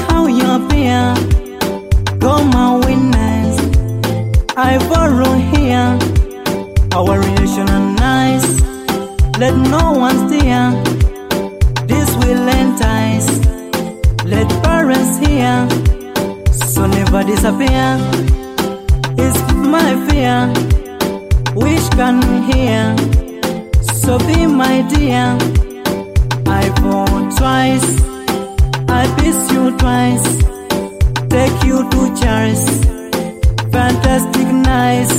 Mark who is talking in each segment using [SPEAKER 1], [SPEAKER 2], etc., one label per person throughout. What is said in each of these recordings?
[SPEAKER 1] how you appear. Go my witness, I borrow here. Our relation are nice, let no one steer. This will entice, let parents hear. So never disappear, it's my fear. Which can hear, so be my dear. I vote twice, I miss you twice. Take you to church, fantastic nice.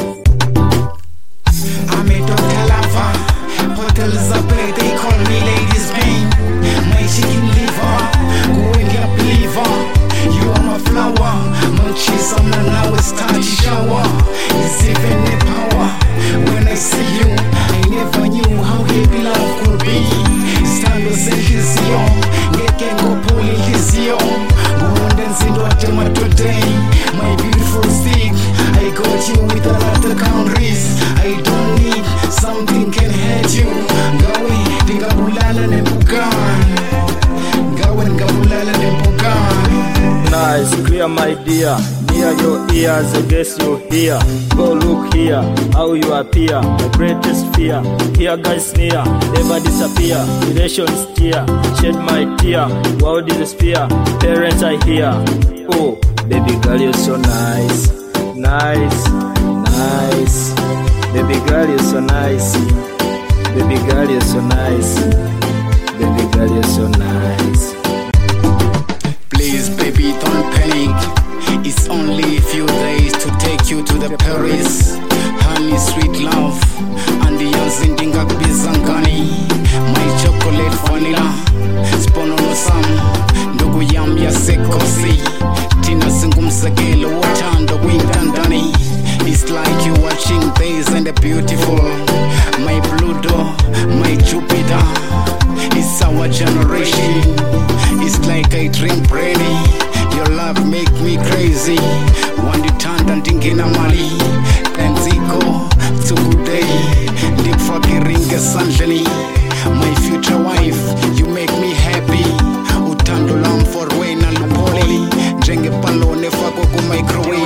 [SPEAKER 2] I'm a Dr. Lava, hotels are big, they call me Ladies Pain. My chicken liver, going up liver. You are my flower, my cheese on the now it's time to shower. It's even the power, when I see you, I never knew how heavy love could be. Stand to say his young, get can go pull his young. Today, my beautiful stick, I got you with a lot of countries. I don't need something can hurt you. Gawe, tingabulala nembukan. Gawe, ngabulala nembukan.
[SPEAKER 3] Nice, clear my dear. Near your ears, I guess you're here. Go look here, how you appear. My greatest fear. Here guys near, never disappear. Relations tear, shed my tear. World is a sphere, parents I hear. Oh, baby girl, you're so nice. Nice, nice. Baby girl, you're so nice. Baby girl, you're so nice. Baby girl, you're so nice.
[SPEAKER 2] Please, baby, don't panic. It's only a few days to take you to the Paris. Honey, sweet love. And the Yazindinga Bizangani. My chocolate vanilla. Sponono sam. Ndugu yam ya sekosi. Tina singum segelo watando windandani. It's like you watching days and the beautiful. My Pluto, my Jupiter. It's our generation. It's like I drink brandy. Your love make me crazy. One tanda ndingina mali. Penziko today. Ndikfakiringe sandleni. My future wife, you make me happy. Utando lam for wena lupoli. Jenge palone fako ku microwave.